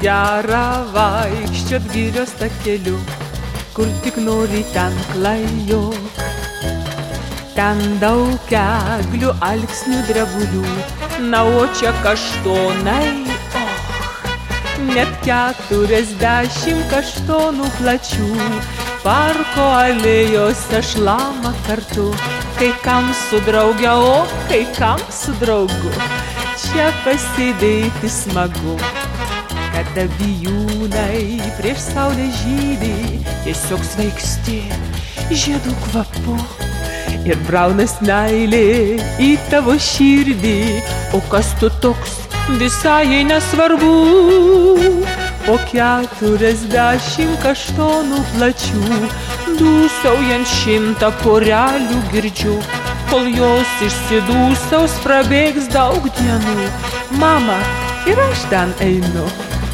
gera vaikščiot girios takeliu, kur tik nori ten klajok. Ten daug eglių, alksnių, drebulių, na o čia kaštonai, net 40 kaštonų plačių. Parko alėjose šlama kartu, kai kam su drauge, o kai kam su draugu. Čia pasėdėti smagu, kada bijūnai prieš saulę žydi, tiesiog svaigsti žiedų kvapu. Ir braunas meilė į tavo širdį, o kas tu toks visai nesvarbu. Po 40 kaštonų plačių, dūsaujant 100 porelių girdžiu, kol jos išsidūsaus prabėgs daug dienų. Mama, ir aš ten einu.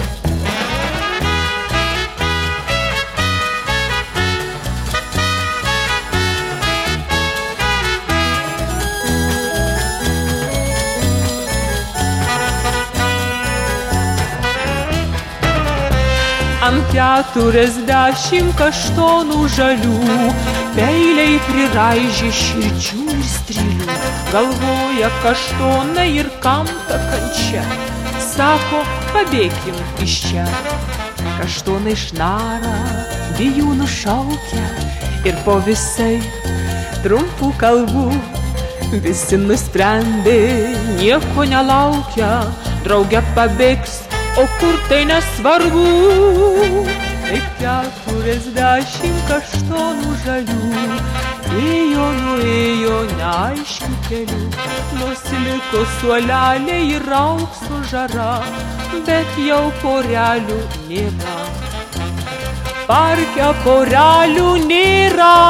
Ant 40 kaštonų žalių, peiliai priraižė širdžių ir strylių. Galvoja kaštonai ir kam ta kančia, sako, pabėkim iš čia. Kaštonai šnara, bijūnų šaukia, ir po visai trumpų kalbų visi nusprendė, nieko nelaukia, drauge pabėgs, o kur tai nesvarbu. Taip 40 kaštonų žalių, ėjo, nuėjo neaiškių kelių, nors liko suoleliai ir aukso žara, bet jau porelių nėra. Parke porelių nėra.